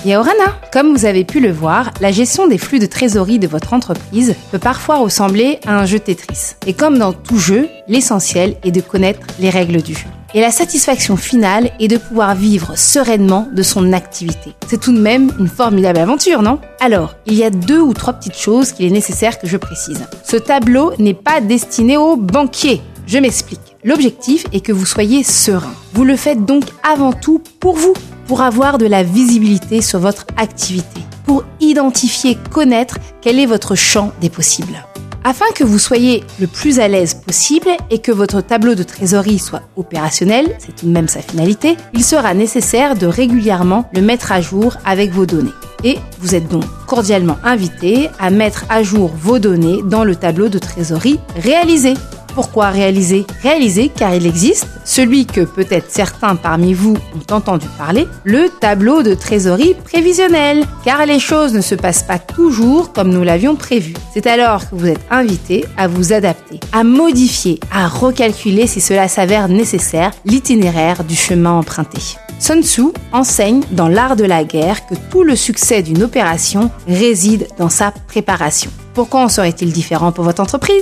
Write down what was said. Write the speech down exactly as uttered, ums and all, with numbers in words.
Et Orana, comme vous avez pu le voir, la gestion des flux de trésorerie de votre entreprise peut parfois ressembler à un jeu Tetris. Et comme dans tout jeu, l'essentiel est de connaître les règles du jeu. Et la satisfaction finale est de pouvoir vivre sereinement de son activité. C'est tout de même une formidable aventure, non ? Alors, il y a deux ou trois petites choses qu'il est nécessaire que je précise. Ce tableau n'est pas destiné aux banquiers. Je m'explique. L'objectif est que vous soyez serein. Vous le faites donc avant tout pour vous, pour avoir de la visibilité sur votre activité, pour identifier, connaître quel est votre champ des possibles. Afin que vous soyez le plus à l'aise possible et que votre tableau de trésorerie soit opérationnel, c'est tout de même sa finalité, il sera nécessaire de régulièrement le mettre à jour avec vos données. Et vous êtes donc cordialement invité à mettre à jour vos données dans le tableau de trésorerie réalisé. Pourquoi réaliser ? Réaliser car il existe, celui que peut-être certains parmi vous ont entendu parler, le tableau de trésorerie prévisionnel. Car les choses ne se passent pas toujours comme nous l'avions prévu. C'est alors que vous êtes invité à vous adapter, à modifier, à recalculer si cela s'avère nécessaire l'itinéraire du chemin emprunté. Sun Tzu enseigne dans l'art de la guerre que tout le succès d'une opération réside dans sa préparation. Pourquoi en serait-il différent pour votre entreprise ?